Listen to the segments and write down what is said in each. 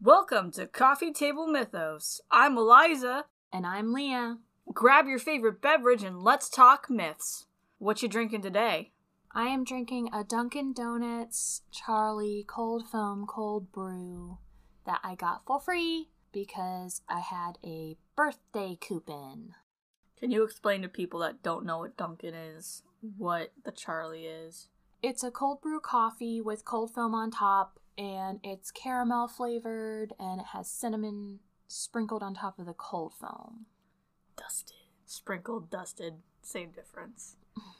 Welcome to Coffee Table Mythos. I'm Eliza. And I'm Leah. Grab your favorite beverage and let's talk myths. What you drinking today? I am drinking a Dunkin' Donuts Charlie cold foam cold brew that I got for free because I had a birthday coupon. Can you explain to people that don't know what Dunkin' is, what the Charlie is? It's a cold brew coffee with cold foam on top, and it's caramel flavored, and it has cinnamon sprinkled on top of the cold foam. Dusted. Sprinkled, dusted, same difference.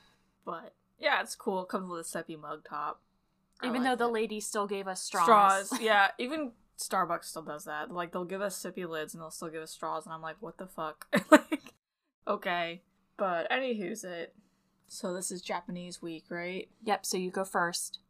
But, yeah, it's cool. It comes with a Seppi mug top. Even though the lady still gave us straws. Straws, yeah. Even Starbucks still does that. Like, they'll give us sippy lids and they'll still give us straws, and I'm like, what the fuck? Like, okay. But, anywho's it. So this is Japanese week, right? Yep, so you go first.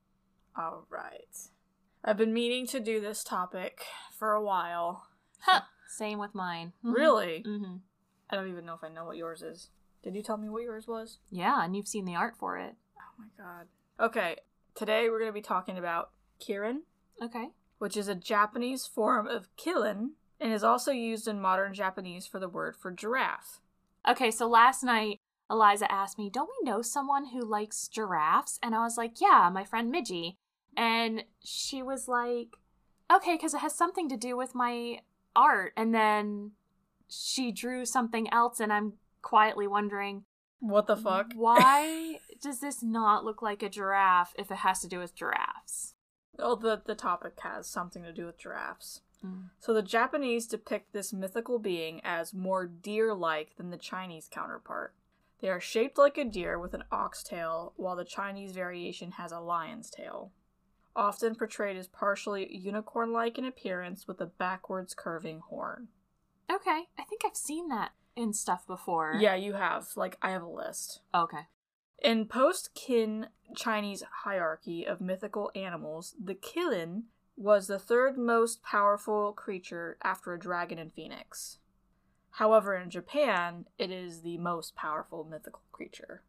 Alright. I've been meaning to do this topic for a while. Huh. Same with mine. Really? Mm-hmm. I don't even know if I know what yours is. Did you tell me what yours was? Yeah, and you've seen the art for it. Oh my god. Okay, today we're going to be talking about kirin. Okay. Which is a Japanese form of kilin, and is also used in modern Japanese for the word for giraffe. Okay, so last night, Eliza asked me, don't we know someone who likes giraffes? And I was like, yeah, my friend Midgie. And she was like, okay, because it has something to do with my art. And then she drew something else, and I'm quietly wondering, what the fuck? Why does this not look like a giraffe if it has to do with giraffes? Oh, the topic has something to do with giraffes. Mm. So the Japanese depict this mythical being as more deer-like than the Chinese counterpart. They are shaped like a deer with an ox tail, while the Chinese variation has a lion's tail. Often portrayed as partially unicorn-like in appearance with a backwards curving horn. Okay, I think I've seen that in stuff before. Yeah, you have. Like, I have a list. Okay. In post-Qin Chinese hierarchy of mythical animals, the kilin was the third most powerful creature after a dragon and phoenix. However, in Japan, it is the most powerful mythical creature.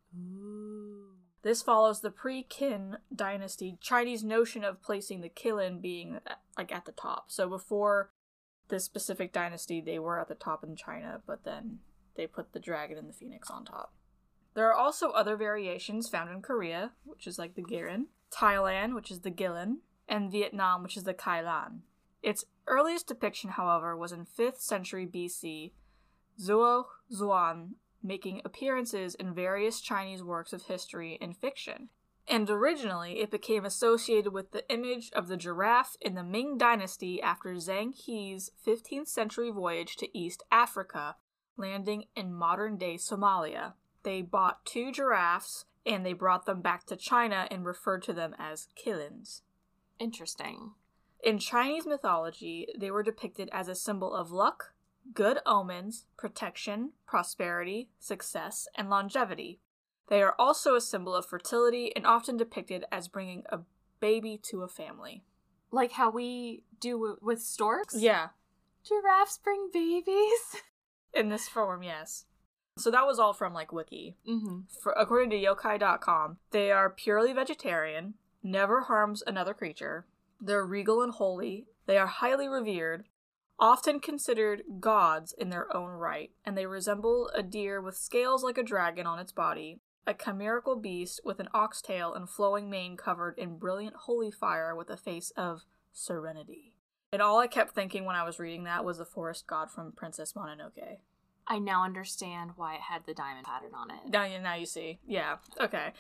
Ooh. This follows the pre-Qin dynasty Chinese notion of placing the kilin being, like, at the top. So before this specific dynasty, they were at the top in China, but then they put the dragon and the phoenix on top. There are also other variations found in Korea, which is like the Girin, Thailand, which is the Gilin, and Vietnam, which is the Kai Lan. Its earliest depiction, however, was in 5th century BC, Zhuo Zuan making appearances in various Chinese works of history and fiction. And originally, it became associated with the image of the giraffe in the Ming Dynasty after Zhang He's 15th century voyage to East Africa, landing in modern-day Somalia. They bought 2 giraffes, and they brought them back to China and referred to them as kilins. Interesting. In Chinese mythology, they were depicted as a symbol of luck, good omens, protection, prosperity, success, and longevity. They are also a symbol of fertility and often depicted as bringing a baby to a family. Like how we do with storks? Yeah. Giraffes bring babies? In this form, yes. So that was all from, like, Wiki. Mm-hmm. According to yokai.com, they are purely vegetarian, never harms another creature, they're regal and holy, they are highly revered, often considered gods in their own right, and they resemble a deer with scales like a dragon on its body, a chimerical beast with an ox tail and flowing mane covered in brilliant holy fire with a face of serenity. And all I kept thinking when I was reading that was the forest god from Princess Mononoke. I now understand why it had the diamond pattern on it. Now you see. Yeah. Okay.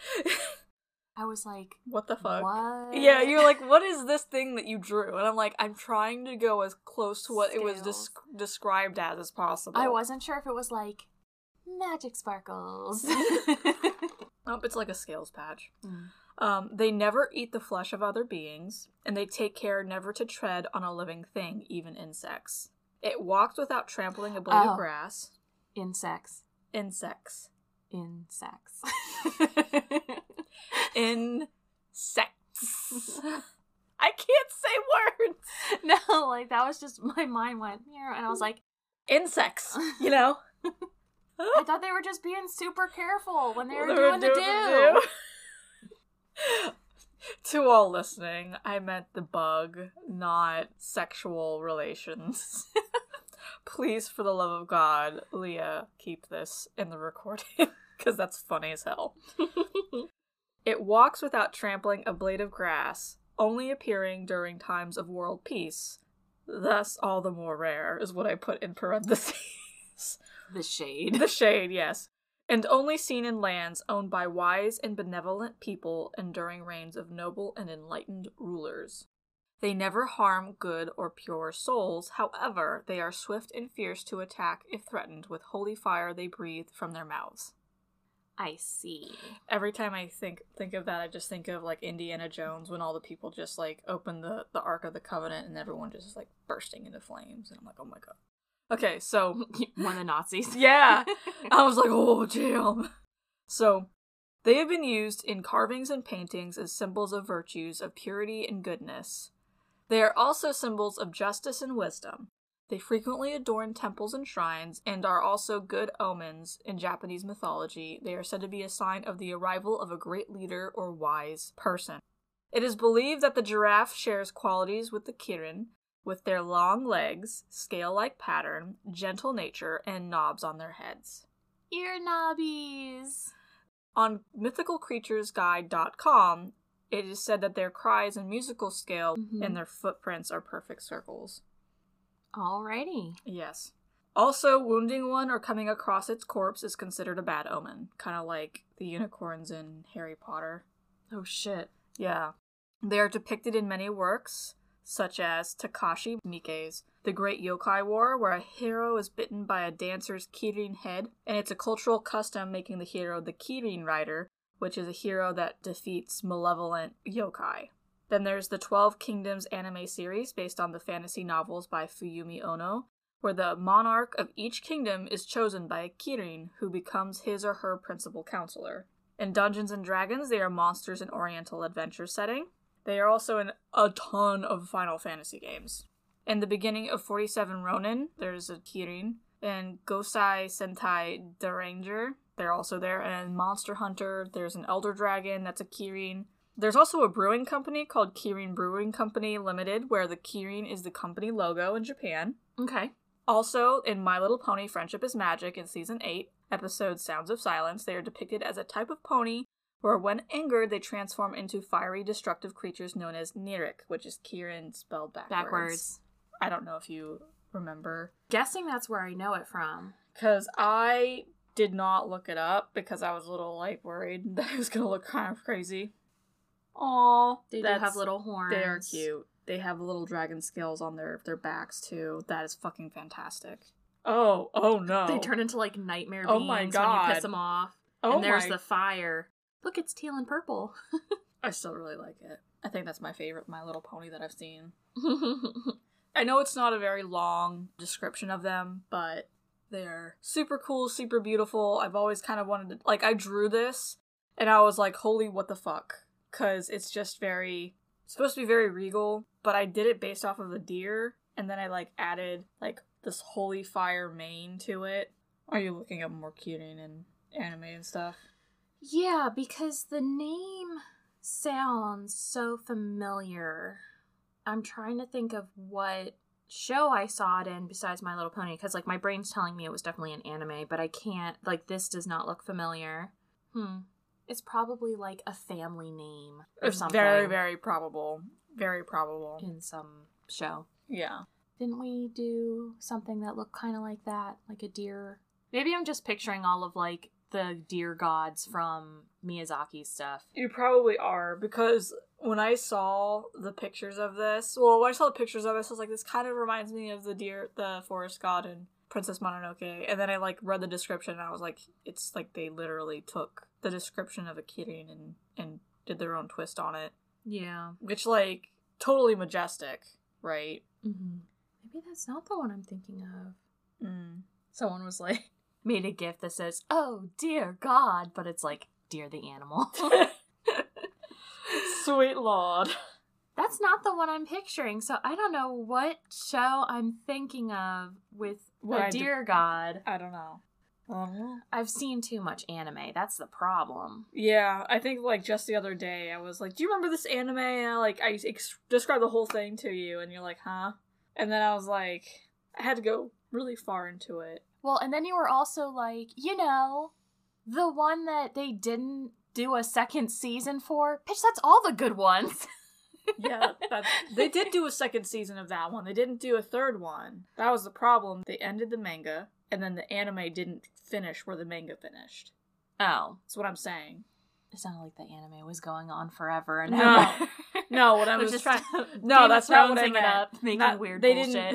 I was like, what the fuck? What? Yeah, you're like, what is this thing that you drew? And I'm like, I'm trying to go as close to what it was described as possible. I wasn't sure if it was like magic sparkles. Nope, it's like a scales patch. They never eat the flesh of other beings, and they take care never to tread on a living thing, even insects. It walked without trampling a blade of grass. Insects. Insects. Insects. Insects. I can't say words. No, like that was just, my mind went here, and I was like, insects, you know? I thought they were just being super careful when they were doing the do. To all listening, I meant the bug, not sexual relations. Please, for the love of God, Leah, keep this in the recording, because that's funny as hell. It walks without trampling a blade of grass, only appearing during times of world peace. Thus, all the more rare, is what I put in parentheses. The shade. The shade, yes. And only seen in lands owned by wise and benevolent people and during reigns of noble and enlightened rulers. They never harm good or pure souls, however, they are swift and fierce to attack if threatened with holy fire they breathe from their mouths. I see. Every time I think of that, I just think of, like, Indiana Jones, when all the people just, like, open the Ark of the Covenant and everyone just is, like, bursting into flames. And I'm like, oh my god. Okay, so... One of the Nazis. Yeah! I was like, oh, damn. So, they have been used in carvings and paintings as symbols of virtues, of purity and goodness. They are also symbols of justice and wisdom. They frequently adorn temples and shrines, and are also good omens in Japanese mythology. They are said to be a sign of the arrival of a great leader or wise person. It is believed that the giraffe shares qualities with the kirin, with their long legs, scale-like pattern, gentle nature, and knobs on their heads. Ear knobbies! On mythicalcreaturesguide.com, it is said that their cries and musical scale and their footprints are perfect circles. Alrighty. Yes. Also, wounding one or coming across its corpse is considered a bad omen. Kind of like the unicorns in Harry Potter. Oh shit. Yeah. They are depicted in many works, such as Takashi Miike's The Great Yokai War, where a hero is bitten by a dancer's kirin head, and it's a cultural custom making the hero the Kirin Rider, which is a hero that defeats malevolent yokai. Then there's the 12 Kingdoms anime series based on the fantasy novels by Fuyumi Ono, where the monarch of each kingdom is chosen by a Kirin, who becomes his or her principal counselor. In Dungeons & Dragons, they are monsters in Oriental adventure setting. They are also in a ton of Final Fantasy games. In the beginning of 47 Ronin, there's a Kirin. In Gosei Sentai Daranger, they're also there. And in Monster Hunter, there's an Elder Dragon that's a Kirin. There's also a brewing company called Kirin Brewing Company Limited, where the Kirin is the company logo in Japan. Okay. Also, in My Little Pony Friendship is Magic in Season 8, episode Sounds of Silence, they are depicted as a type of pony where when angered, they transform into fiery, destructive creatures known as Nirik, which is Kirin spelled backwards. I don't know if you remember. Guessing that's where I know it from. Because I did not look it up because I was a little, like, worried that it was going to look kind of crazy. Aww. They do have little horns. They are cute. They have little dragon scales on their backs, too. That is fucking fantastic. Oh no. They turn into, like, nightmare beings oh my God. when you piss them off. Oh and there's the fire. Look, it's teal and purple. I still really like it. I think that's my favorite My Little Pony that I've seen. I know it's not a very long description of them, but they're super cool, super beautiful. I've always kind of wanted to... Like, I drew this, and I was like, holy what the fuck. Because it's just very... It's supposed to be very regal, but I did it based off of the deer, and then I, like, added, like, this holy fire mane to it. Are you looking up more Kirin and anime and stuff? Yeah, because the name sounds so familiar. I'm trying to think of what show I saw it in besides My Little Pony, because, like, my brain's telling me it was definitely an anime, but I can't, like, this does not look familiar. It's probably, like, a family name or something. Very, very probable. Very probable. In some show. Yeah. Didn't we do something that looked kind of like that? Like a deer? Maybe I'm just picturing all of, like, the deer gods from Miyazaki's stuff. You probably are, because when I saw the pictures of this, well, when I saw the pictures of this, I was like, this kind of reminds me of the forest god in Princess Mononoke, and then I, like, read the description, and I was like, it's like they literally took the description of a Kirin and did their own twist on it. Yeah. Which, like, totally majestic, right? Mm-hmm. Maybe that's not the one I'm thinking of. Someone was like, made a gif that says, oh, dear God, but it's like, dear the animal. Sweet Lord. That's not the one I'm picturing, so I don't know what show I'm thinking of with a deer god. I don't know. I've seen too much anime. That's the problem. Yeah, I think, like, just the other day, I was like, do you remember this anime? And I described the whole thing to you, and you're like, huh? And then I was like, I had to go really far into it. Well, and then you were also like, you know, the one that they didn't do a second season for? Bitch, that's all the good ones. Yeah, they did do a second season of that one. They didn't do a third one. That was the problem. They ended the manga, and then the anime didn't finish where the manga finished. Oh. That's what I'm saying. It sounded like the anime was going on forever and No. ever. No, what I was just trying... No, that's not what I it meant. up, making weird bullshit.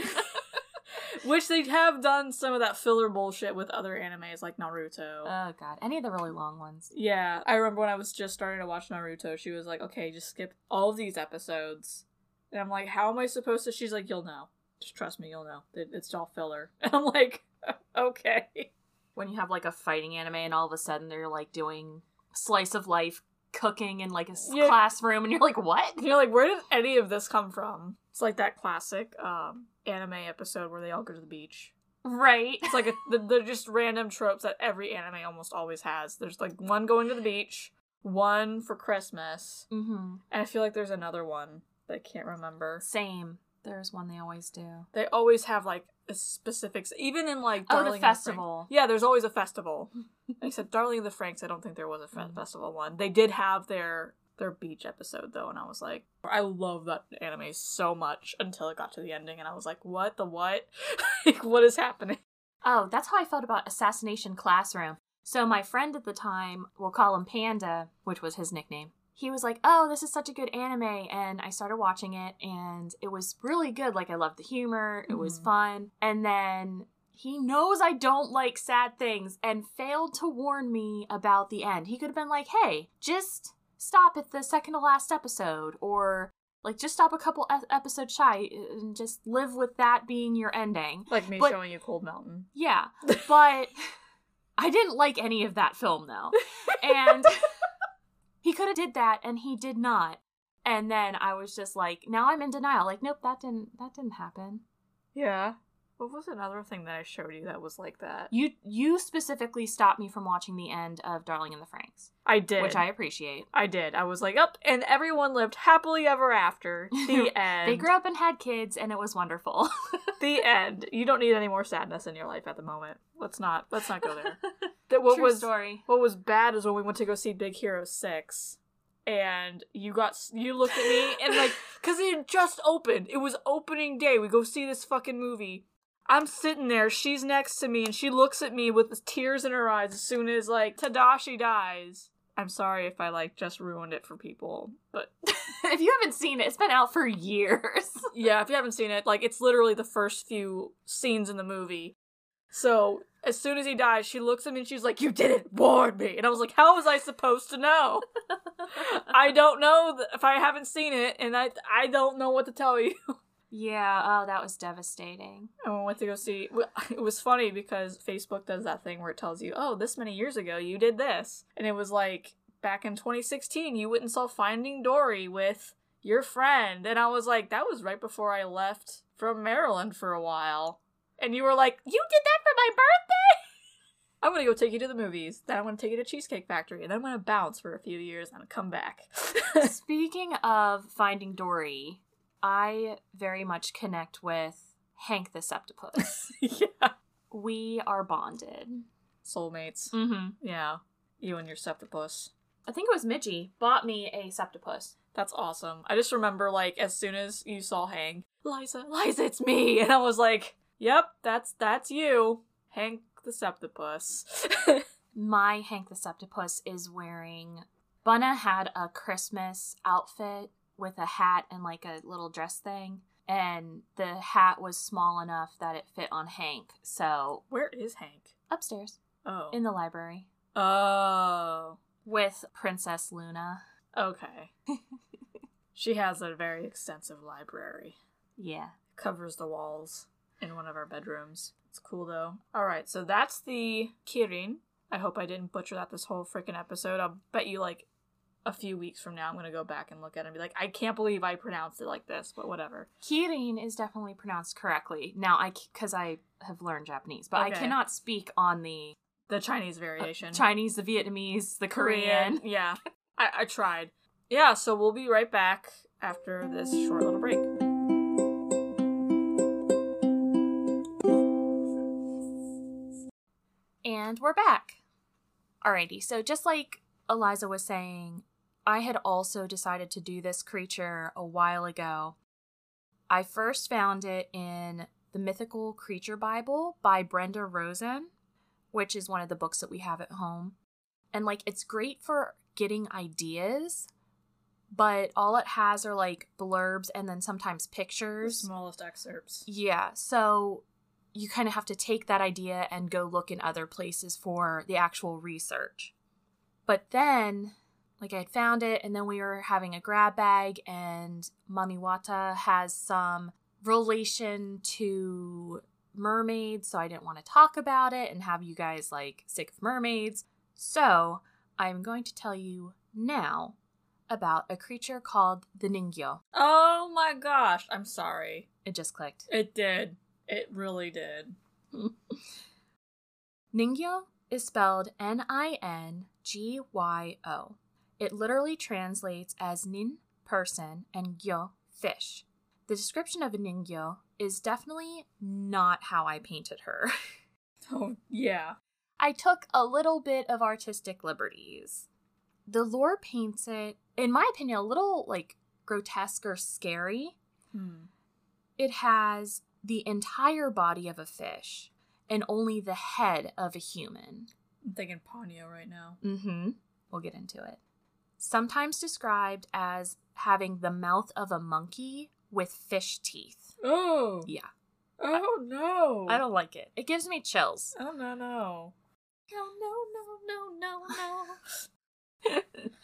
Which they have done some of that filler bullshit with other animes like Naruto. Oh god, any of the really long ones. Yeah, I remember when I was just starting to watch Naruto, she was like, okay, just skip all of these episodes. And I'm like, how am I supposed to? She's like, you'll know. Just trust me, you'll know. It's all filler. And I'm like, okay. When you have like a fighting anime and all of a sudden they're like doing slice of life cooking in like a classroom and you're like, what? You're like, where did any of this come from? It's like that classic anime episode where they all go to the beach. Right. It's like they're just random tropes that every anime almost always has. There's like one going to the beach, one for Christmas, and I feel like there's another one that I can't remember. Same. There's one they always do. They always have like a specifics, even in like Darling the festival. Yeah, there's always a festival. Except Darling in the Franxx, I don't think there was a festival one. They did have their beach episode though, and I was like, I love that anime so much until it got to the ending, and I was like, what the what? Like, what is happening? Oh, that's how I felt about Assassination Classroom. So my friend at the time, we'll call him Panda, which was his nickname. He was like, oh, this is such a good anime, and I started watching it, and it was really good. Like, I loved the humor, it was fun, and then he knows I don't like sad things, and failed to warn me about the end. He could have been like, hey, just stop at the second to last episode, or like just stop a couple episodes shy and just live with that being your ending. Like me showing you Cold Mountain. Yeah, but I didn't like any of that film though. And he could have did that and he did not. And then I was just like, now I'm in denial. Like, nope, that didn't happen. Yeah. What was another thing that I showed you that was like that? You specifically stopped me from watching the end of Darling in the Franxx. I did. Which I appreciate. I did. I was like, and everyone lived happily ever after. The end. They grew up and had kids, and it was wonderful. The end. You don't need any more sadness in your life at the moment. Let's not go there. True story. What was bad is when we went to go see Big Hero 6. And you looked at me, and like, because it had just opened. It was opening day. We go see this fucking movie. I'm sitting there, she's next to me, and she looks at me with the tears in her eyes as soon as, like, Tadashi dies. I'm sorry if I, like, just ruined it for people, but... If you haven't seen it, it's been out for years. Yeah, if you haven't seen it, like, it's literally the first few scenes in the movie. So, as soon as he dies, she looks at me and she's like, you didn't warn me! And I was like, how was I supposed to know? I don't know if I haven't seen it, and I don't know what to tell you. Yeah, oh, that was devastating. And we went to go see... It was funny because Facebook does that thing where it tells you, oh, this many years ago you did this. And it was like, back in 2016, you went and saw Finding Dory with your friend. And I was like, that was right before I left from Maryland for a while. And you were like, you did that for my birthday? I'm gonna go take you to the movies. Then I'm gonna take you to Cheesecake Factory. And then I'm gonna bounce for a few years and come back. Speaking of Finding Dory... I very much connect with Hank the Septopus. Yeah. We are bonded. Soulmates. Mm-hmm. Yeah. You and your Septopus. I think it was Midgie bought me a Septopus. That's awesome. I just remember, like, as soon as you saw Hank, Liza, it's me! And I was like, yep, that's you. Hank the Septopus. My Hank the Septopus is wearing... Bunna had a Christmas outfit with a hat and like a little dress thing, and the hat was small enough that it fit on Hank, so... Where is Hank? Upstairs. Oh. In the library. Oh. With Princess Luna. Okay. She has a very extensive library. Yeah. Covers the walls in one of our bedrooms. It's cool, though. Alright, so that's the Kirin. I hope I didn't butcher that this whole freaking episode. I'll bet you, like, a few weeks from now, I'm going to go back and look at it and be like, I can't believe I pronounced it like this, but whatever. Kirin is definitely pronounced correctly. Now, because I have learned Japanese, but okay. I cannot speak on the The Chinese variation. Chinese, the Vietnamese, the Korean. Yeah. I tried. Yeah, so we'll be right back after this short little break. And we're back. Alrighty, so just like Eliza was saying, I had also decided to do this creature a while ago. I first found it in the Mythical Creature Bible by Brenda Rosen, which is one of the books that we have at home. And, like, it's great for getting ideas, but all it has are, like, blurbs and then sometimes pictures. The smallest excerpts. Yeah, so you kind of have to take that idea and go look in other places for the actual research. But then, like, I had found it, and then we were having a grab bag, and Mami Wata has some relation to mermaids, so I didn't want to talk about it and have you guys, like, sick of mermaids. So, I'm going to tell you now about a creature called the Ningyo. Oh my gosh, I'm sorry. It just clicked. It did. It really did. Ningyo is spelled Ningyo. It literally translates as nin, person, and gyo, fish. The description of a Ningyo is definitely not how I painted her. Oh, yeah. I took a little bit of artistic liberties. The lore paints it, in my opinion, a little, like, grotesque or scary. It has the entire body of a fish and only the head of a human. I'm thinking Ponyo right now. We'll get into it. Sometimes described as having the mouth of a monkey with fish teeth. Oh. Yeah. Oh, no. I don't like it. It gives me chills. Oh, no, no. No.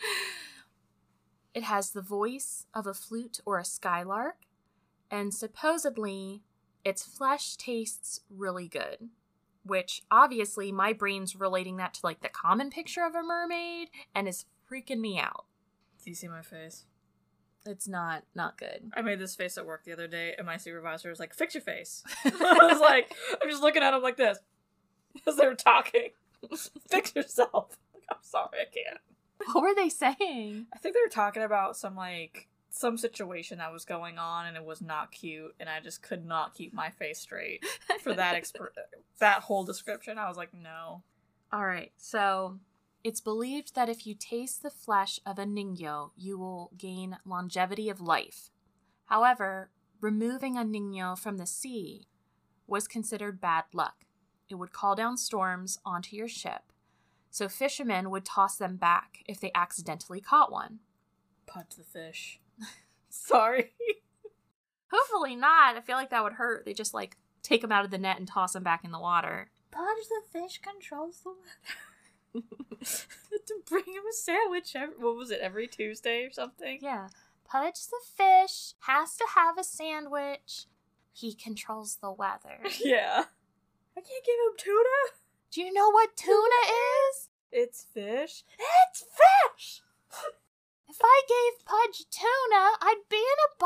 It has the voice of a flute or a skylark, and supposedly its flesh tastes really good, which obviously my brain's relating that to, like, the common picture of a mermaid and is freaking me out. Do you see my face? It's not good. I made this face at work the other day, and my supervisor was like, fix your face. I was like, I'm just looking at him like this as they were talking. Fix yourself. Like, I'm sorry, I can't. What were they saying? I think they were talking about some situation that was going on, and it was not cute, and I just could not keep my face straight for that that whole description. I was like, no. All right, so it's believed that if you taste the flesh of a Ningyo, you will gain longevity of life. However, removing a Ningyo from the sea was considered bad luck. It would call down storms onto your ship, so fishermen would toss them back if they accidentally caught one. Punch the fish. Sorry. Hopefully not. I feel like that would hurt. They just, like, take them out of the net and toss them back in the water. Punch the fish controls the weather. To bring him a sandwich every Tuesday or something? Yeah. Pudge the fish has to have a sandwich. He controls the weather. Yeah. I can't give him tuna. Do you know what tuna is? It's fish. It's fish! If I gave Pudge tuna, I'd be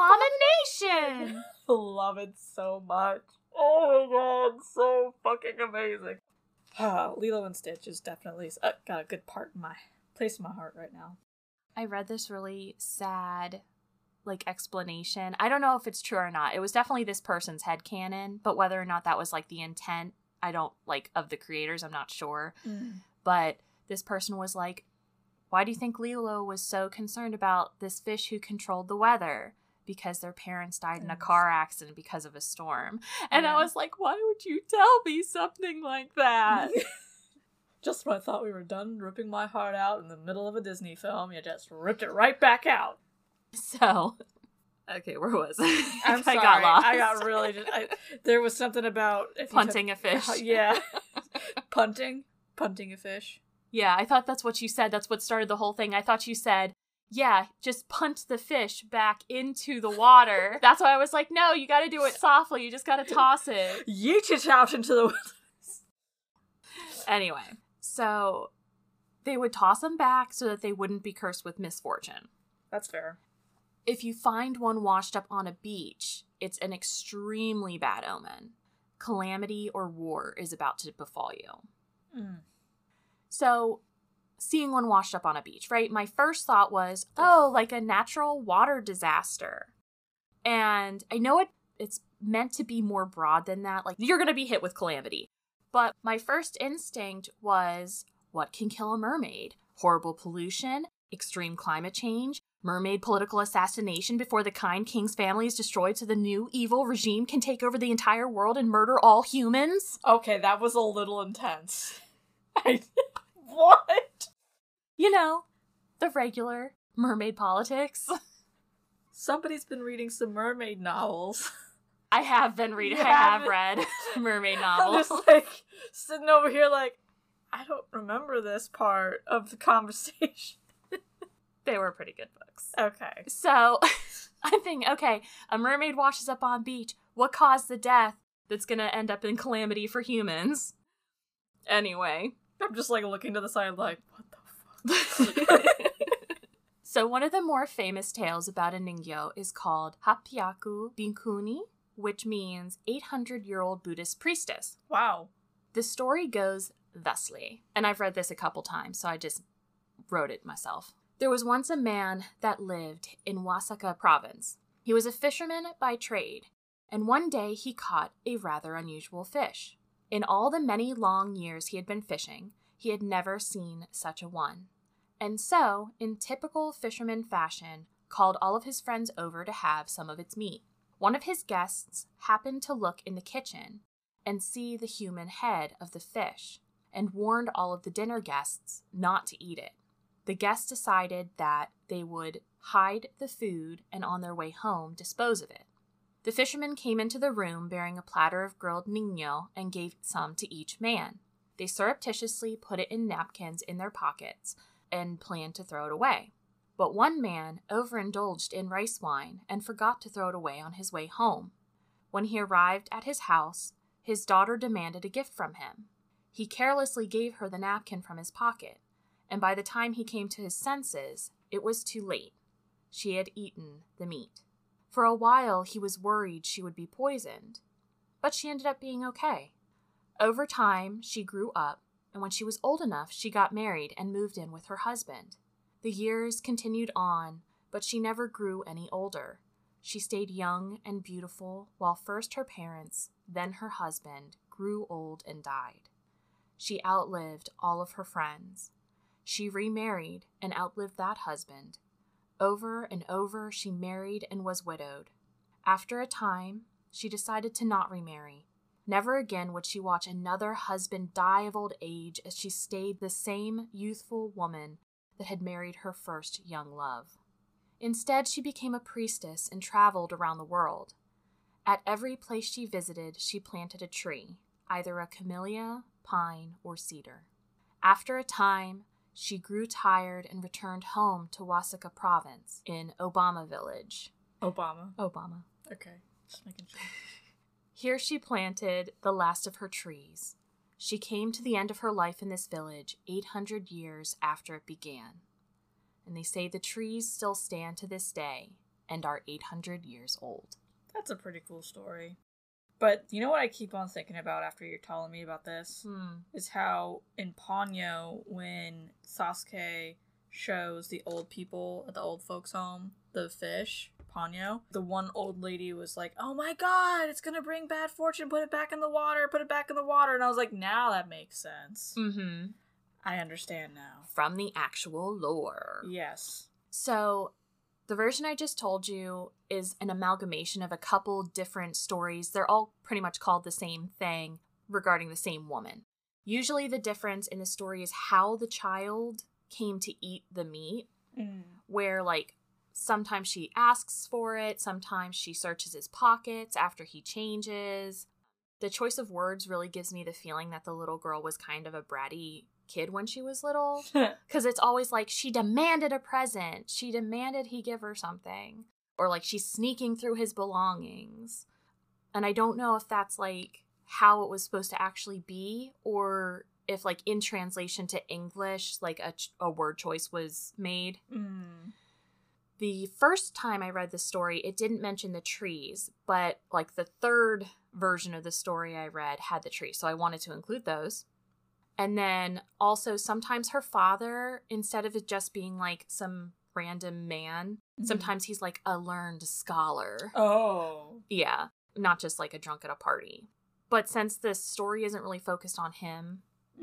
an abomination. I love it so much. Oh my god, so fucking amazing. Lilo and Stitch is definitely got a good place in my heart right now. I read this really sad, like, explanation. I don't know if it's true or not. It was definitely this person's headcanon, but whether or not that was, like, the intent, of the creators, I'm not sure. But this person was like, why do you think Lilo was so concerned about this fish who controlled the weather? Because their parents died in a car accident because of a storm. And I was like, why would you tell me something like that? Just when I thought we were done ripping my heart out in the middle of a Disney film, you just ripped it right back out. So, okay, where was I? I'm sorry. I got lost. I got really there was something about punting a fish. Yeah. Punting a fish. Yeah, I thought that's what you said. That's what started the whole thing. I thought you said, yeah, just punt the fish back into the water. That's why I was like, no, you gotta do it softly. You just gotta toss it. Yeet it out into the wilderness. Anyway, so they would toss them back so that they wouldn't be cursed with misfortune. That's fair. If you find one washed up on a beach, it's an extremely bad omen. Calamity or war is about to befall you. So, seeing one washed up on a beach, right? My first thought was, oh, like a natural water disaster. And I know it's meant to be more broad than that. Like, you're going to be hit with calamity. But my first instinct was, what can kill a mermaid? Horrible pollution, extreme climate change, mermaid political assassination before the kind king's family is destroyed so the new evil regime can take over the entire world and murder all humans? Okay, that was a little intense. What? You know, the regular mermaid politics. Somebody's been reading some mermaid novels. I have been reading. I have read mermaid novels. I'm just like sitting over here like, I don't remember this part of the conversation. They were pretty good books. Okay. So I'm thinking, okay, a mermaid washes up on beach. What caused the death that's going to end up in calamity for humans? Anyway. I'm just like looking to the side like, what the fuck? So one of the more famous tales about a Ningyo is called Hapyaku Binkuni, which means 800-year-old Buddhist priestess. Wow. The story goes thusly, and I've read this a couple times, so I just wrote it myself. There was once a man that lived in Wasaka province. He was a fisherman by trade, and one day he caught a rather unusual fish. In all the many long years he had been fishing, he had never seen such a one. And so, in typical fisherman fashion, called all of his friends over to have some of its meat. One of his guests happened to look in the kitchen and see the human head of the fish, and warned all of the dinner guests not to eat it. The guests decided that they would hide the food and on their way home dispose of it. The fisherman came into the room bearing a platter of grilled ningyo and gave some to each man. They surreptitiously put it in napkins in their pockets and planned to throw it away. But one man overindulged in rice wine and forgot to throw it away on his way home. When he arrived at his house, his daughter demanded a gift from him. He carelessly gave her the napkin from his pocket, and by the time he came to his senses, it was too late. She had eaten the meat. For a while, he was worried she would be poisoned, but she ended up being okay. Over time, she grew up, and when she was old enough, she got married and moved in with her husband. The years continued on, but she never grew any older. She stayed young and beautiful, while first her parents, then her husband, grew old and died. She outlived all of her friends. She remarried and outlived that husband. Over and over, she married and was widowed. After a time, she decided to not remarry. Never again would she watch another husband die of old age as she stayed the same youthful woman that had married her first young love. Instead, she became a priestess and traveled around the world. At every place she visited, she planted a tree, either a camellia, pine, or cedar. After a time, she grew tired and returned home to Wasaka province in Obama village. Obama. Okay. Just making sure. Here she planted the last of her trees. She came to the end of her life in this village 800 years after it began. And they say the trees still stand to this day and are 800 years old. That's a pretty cool story. But you know what I keep on thinking about after you're telling me about this? Is how in Ponyo, when Sasuke shows the old people at the old folks' home the fish, Ponyo, the one old lady was like, oh my god, it's gonna bring bad fortune, put it back in the water. And I was like, now that makes sense. Mm-hmm. I understand now. From the actual lore. Yes. So, the version I just told you is an amalgamation of a couple different stories. They're all pretty much called the same thing regarding the same woman. Usually the difference in the story is how the child came to eat the meat, where, like, sometimes she asks for it, sometimes she searches his pockets after he changes. The choice of words really gives me the feeling that the little girl was kind of a bratty kid when she was little, because it's always like she demanded a present, she demanded he give her something, or like she's sneaking through his belongings. And I don't know if that's like how it was supposed to actually be, or if like in translation to English like a word choice was made. The first time I read the story, it didn't mention the trees, but like the third version of the story I read had the trees, so I wanted to include those. And then also sometimes her father, instead of it just being like some random man, sometimes he's like a learned scholar. Oh. Yeah, not just like a drunk at a party. But since this story isn't really focused on him,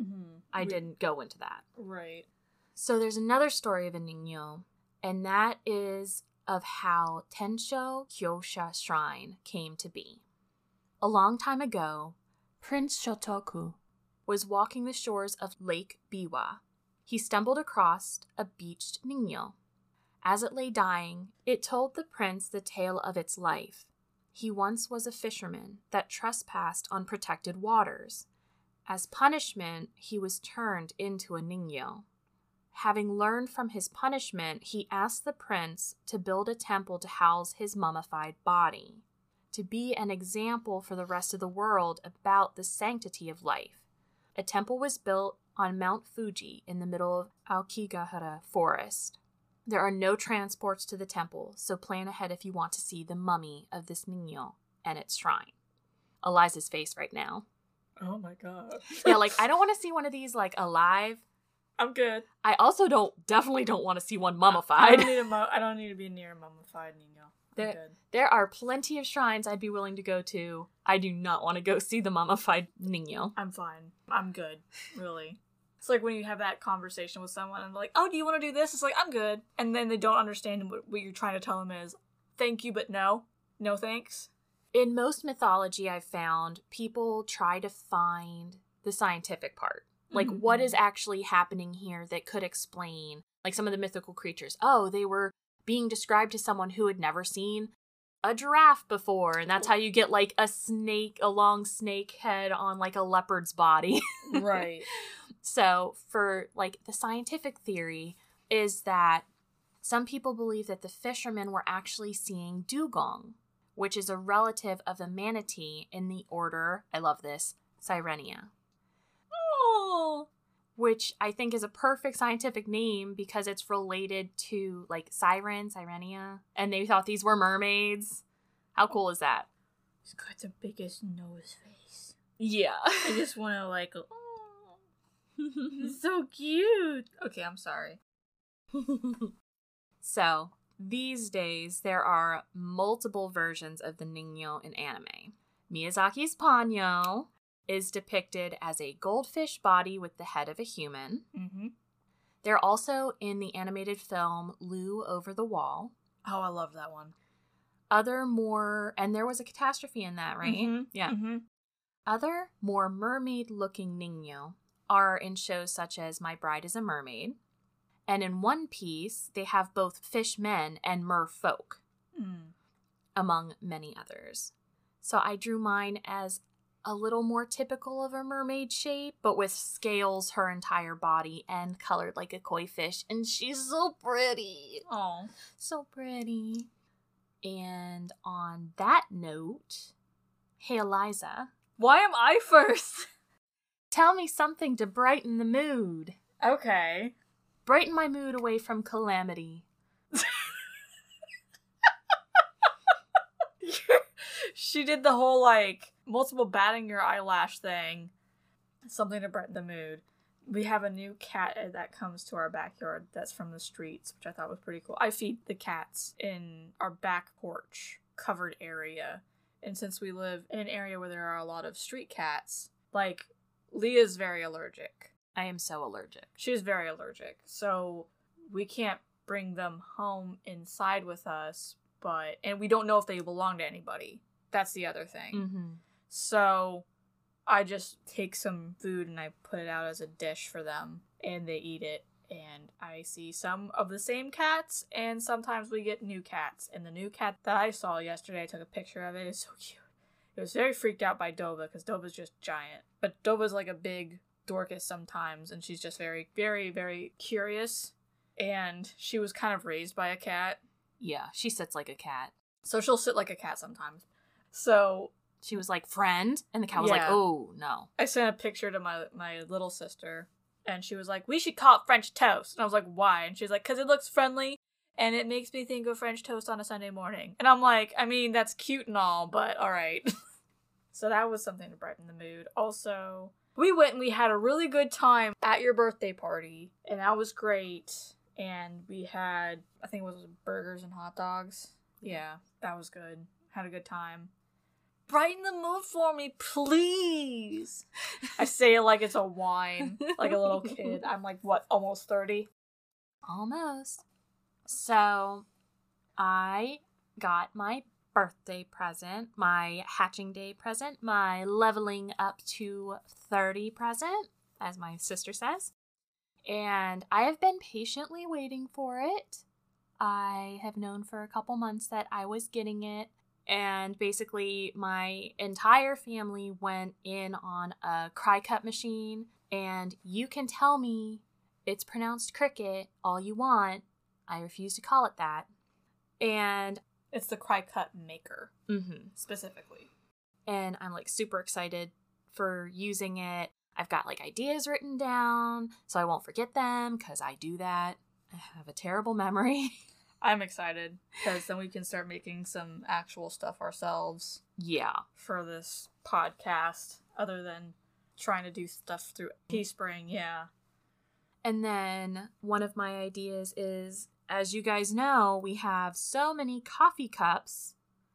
I didn't go into that. Right. So there's another story of a Ningyo, and that is of how Tensho Kyosha Shrine came to be. A long time ago, Prince Shotoku was walking the shores of Lake Biwa. He stumbled across a beached Ningyo. As it lay dying, it told the prince the tale of its life. He once was a fisherman that trespassed on protected waters. As punishment, he was turned into a Ningyo. Having learned from his punishment, he asked the prince to build a temple to house his mummified body, to be an example for the rest of the world about the sanctity of life. A temple was built on Mount Fuji in the middle of Aokigahara Forest. There are no transports to the temple, so plan ahead if you want to see the mummy of this Ningyo and its shrine. Eliza's face right now. Oh my god. Yeah, like, I don't want to see one of these, like, alive. I'm good. I also definitely don't want to see one mummified. I don't need to be near a mummified Ningyo. There are plenty of shrines I'd be willing to go to. I do not want to go see the mummified Ningyo. I'm fine. I'm good. Really. It's like when you have that conversation with someone and they're like, oh, do you want to do this? It's like, I'm good. And then they don't understand what you're trying to tell them is, thank you, but no. No thanks. In most mythology I've found, people try to find the scientific part. Like, what is actually happening here that could explain, like, some of the mythical creatures. Oh, they were being described to someone who had never seen a giraffe before, and that's how you get, like, a long snake head on, like, a leopard's body. Right. So, for, like, the scientific theory is that some people believe that the fishermen were actually seeing dugong, which is a relative of the manatee in the order, I love this, Sirenia. Oh. Which I think is a perfect scientific name because it's related to, like, Sirenia, and they thought these were mermaids. How cool is that? He's got the biggest nose face. Yeah. I just want to, like, oh, he's so cute. Okay, I'm sorry. So, these days, there are multiple versions of the Ningyo in anime. Miyazaki's Ponyo is depicted as a goldfish body with the head of a human. Mm-hmm. They're also in the animated film Lu Over the Wall. Oh, I love that one. And there was a catastrophe in that, right? Mm-hmm. Yeah. Mm-hmm. Other, more mermaid-looking Ningyo are in shows such as My Bride is a Mermaid. And in One Piece, they have both fish men and merfolk, among many others. So I drew mine as a little more typical of a mermaid shape, but with scales her entire body and colored like a koi fish. And she's so pretty. Oh. So pretty. And on that note, hey, Eliza. Why am I first? Tell me something to brighten the mood. Okay. Brighten my mood away from calamity. She did the whole, like, multiple batting your eyelash thing. Something to brighten the mood. We have a new cat that comes to our backyard that's from the streets, which I thought was pretty cool. I feed the cats in our back porch covered area. And since we live in an area where there are a lot of street cats, like, Leah's very allergic. I am so allergic. She's very allergic. So we can't bring them home inside with us, and we don't know if they belong to anybody. That's the other thing. Mm-hmm. So I just take some food and I put it out as a dish for them, and they eat it. And I see some of the same cats, and sometimes we get new cats. And the new cat that I saw yesterday, I took a picture of it. It's so cute. It was very freaked out by Dova, because Dova's just giant. But Dova's like a big Dorcas sometimes, and she's just very, very, very curious. And she was kind of raised by a cat. Yeah, she sits like a cat. So she'll sit like a cat sometimes. So she was like, friend? And the cat was like, oh, no. I sent a picture to my little sister, and she was like, we should call it French toast. And I was like, why? And she's like, because it looks friendly, and it makes me think of French toast on a Sunday morning. And I'm like, I mean, that's cute and all, but all right. So that was something to brighten the mood. Also, we went and we had a really good time at your birthday party, and that was great. And we had, I think it was burgers and hot dogs. Yeah, that was good. Had a good time. Brighten the mood for me, please. I say it like it's a whine, like a little kid. I'm like, what, almost 30? Almost. So, I got my birthday present, my hatching day present, my leveling up to 30 present, as my sister says. And I have been patiently waiting for it. I have known for a couple months that I was getting it. And basically, my entire family went in on a cry cut machine. And you can tell me it's pronounced cricket all you want. I refuse to call it that. And it's the cry cut maker, specifically. And I'm like super excited for using it. I've got like ideas written down so I won't forget them, because I do that. I have a terrible memory. I'm excited because then we can start making some actual stuff ourselves. Yeah. For this podcast, other than trying to do stuff through Teespring, yeah. And then one of my ideas is, as you guys know, we have so many coffee cups.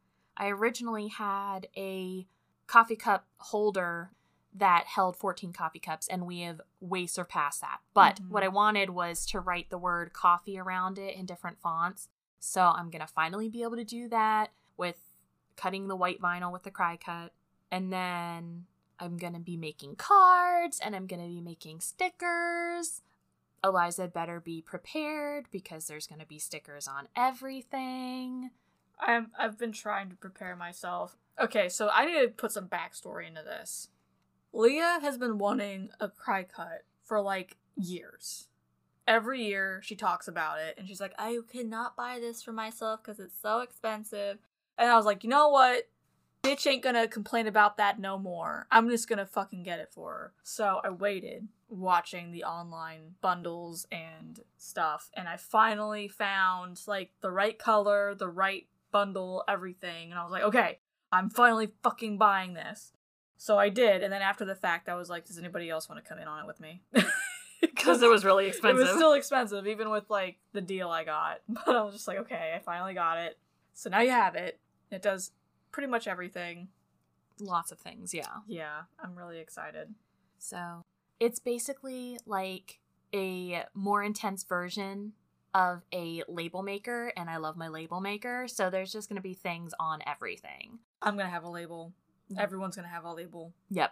I originally had a coffee cup holder that held 14 coffee cups, and we have way surpassed that. But what I wanted was to write the word coffee around it in different fonts. So I'm going to finally be able to do that with cutting the white vinyl with the cry cut. And then I'm going to be making cards, and I'm going to be making stickers. Eliza better be prepared, because there's going to be stickers on everything. I've been trying to prepare myself. Okay, so I need to put some backstory into this. Leah has been wanting a cry cut for like years. Every year she talks about it, and she's like, I cannot buy this for myself because it's so expensive. And I was like, you know what? Bitch ain't gonna complain about that no more. I'm just gonna fucking get it for her. So I waited, watching the online bundles and stuff, and I finally found like the right color, the right bundle, everything, and I was like, okay, I'm finally fucking buying this. So I did, and then after the fact I was like, does anybody else want to come in on it with me? Because it was really expensive. It was still expensive, even with like the deal I got. But I was just like, okay, I finally got it. So now you have it. It does pretty much everything. Lots of things, yeah. Yeah, I'm really excited. So it's basically like a more intense version of a label maker, and I love my label maker, so there's just going to be things on everything. I'm going to have a label. Everyone's going to have a label. Yep.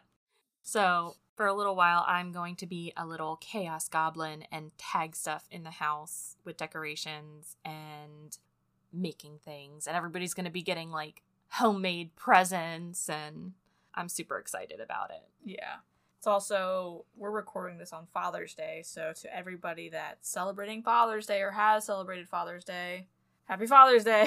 So for a little while, I'm going to be a little chaos goblin and tag stuff in the house with decorations and making things, and everybody's going to be getting like homemade presents, and I'm super excited about it. Yeah. It's also, we're recording this on Father's Day, so to everybody that's celebrating Father's Day or has celebrated Father's Day, Happy Father's Day!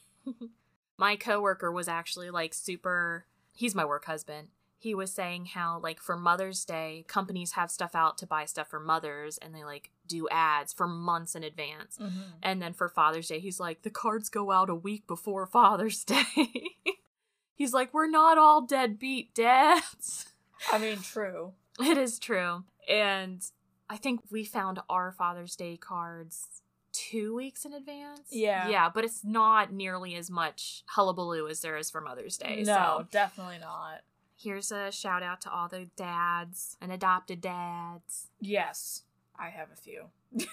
My coworker was actually like super, he's my work husband. He was saying how like for Mother's Day, companies have stuff out to buy stuff for mothers, and they like do ads for months in advance. Mm-hmm. And then for Father's Day, he's like, the cards go out a week before Father's Day. He's like, we're not all deadbeat dads. I mean, true. It is true. And I think we found our Father's Day cards 2 weeks in advance. Yeah. Yeah, but it's not nearly as much hullabaloo as there is for Mother's Day. No, so definitely not. Here's a shout out to all the dads and adopted dads. Yes, I have a few.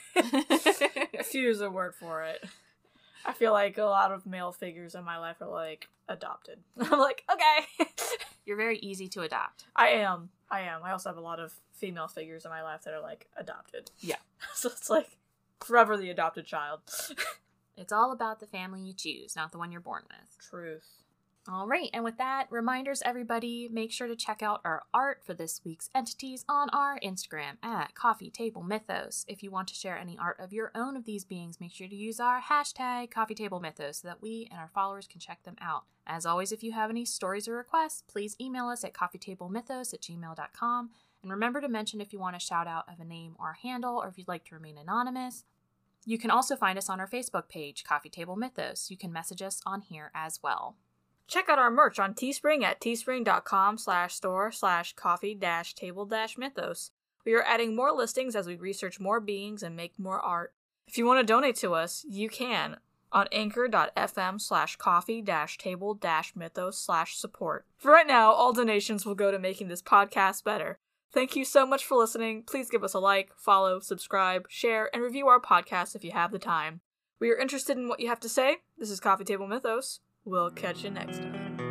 A few is a word for it. I feel like a lot of male figures in my life are like adopted. I'm like, okay. You're very easy to adopt. I am. I also have a lot of female figures in my life that are like adopted. Yeah. So it's like forever the adopted child. It's all about the family you choose, not the one you're born with. Truth. All right, and with that, reminders, everybody, make sure to check out our art for this week's entities on our Instagram at Coffee Table Mythos. If you want to share any art of your own of these beings, make sure to use our hashtag Coffee Table Mythos so that we and our followers can check them out. As always, if you have any stories or requests, please email us at coffeetablemythos@gmail.com. And remember to mention if you want a shout out of a name or handle, or if you'd like to remain anonymous. You can also find us on our Facebook page, Coffee Table Mythos. You can message us on here as well. Check out our merch on Teespring at teespring.com/store/coffee-table-mythos. We are adding more listings as we research more beings and make more art. If you want to donate to us, you can on anchor.fm/coffee-table-mythos/support. For right now, all donations will go to making this podcast better. Thank you so much for listening. Please give us a like, follow, subscribe, share, and review our podcast if you have the time. We are interested in what you have to say. This is Coffee Table Mythos. We'll catch you next time.